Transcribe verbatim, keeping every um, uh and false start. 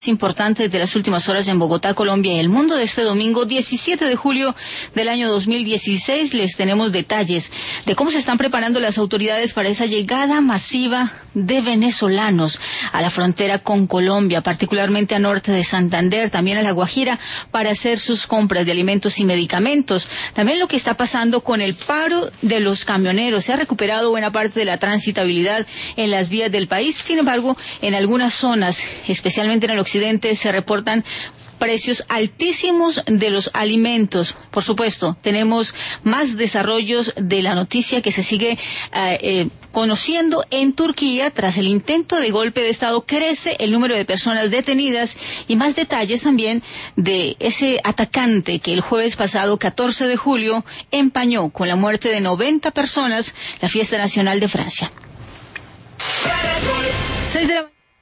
Importantes de las últimas horas en Bogotá, Colombia y el mundo de este domingo diecisiete de julio del año dos mil dieciséis. Les tenemos detalles de cómo se están preparando las autoridades para esa llegada masiva de venezolanos a la frontera con Colombia, particularmente a norte de Santander, también a La Guajira, para hacer sus compras de alimentos y medicamentos. También lo que está pasando con el paro de los camioneros. Se ha recuperado buena parte de la transitabilidad en las vías del país. Sin embargo, en algunas zonas, especialmente en el occidente, se reportan precios altísimos de los alimentos. Por supuesto, tenemos más desarrollos de la noticia que se sigue eh, eh, conociendo en Turquía. Tras el intento de golpe de Estado, crece el número de personas detenidas y más detalles también de ese atacante que el jueves pasado, catorce de julio, empañó con la muerte de noventa personas la fiesta nacional de Francia. seis de la